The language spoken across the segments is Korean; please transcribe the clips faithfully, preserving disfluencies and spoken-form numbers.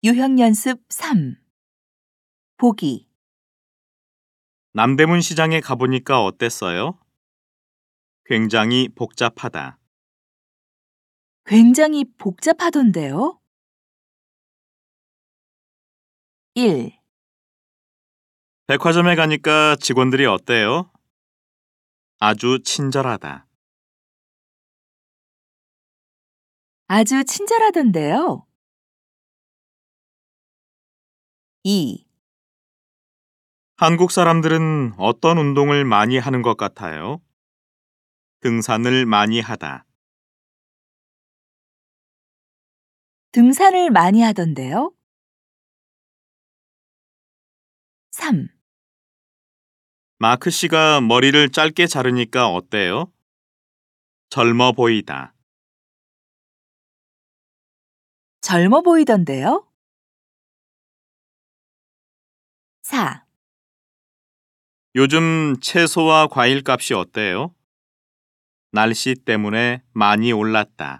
유형연습 삼. 보기. 남대문 시장에 가보니까 어땠어요? 굉장히 복잡하다. 굉장히 복잡하던데요? 일. 백화점에 가니까 직원들이 어때요? 아주 친절하다. 아주 친절하던데요? 이. 한국 사람들은 어떤 운동을 많이 하는 것 같아요? 등산을 많이 하다. 등산을 많이 하던데요? 삼. 마크 씨가 머리를 짧게 자르니까 어때요? 젊어 보이다. 젊어 보이던데요? 사. 요즘 채소와 과일 값이 어때요? 날씨 때문에 많이 올랐다.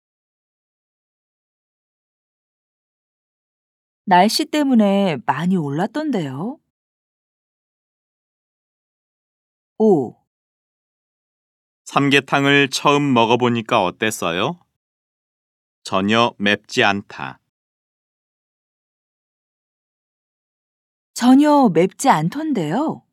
날씨 때문에 많이 올랐던데요? 오. 삼계탕을 처음 먹어보니까 어땠어요? 전혀 맵지 않다. 전혀 맵지 않던데요?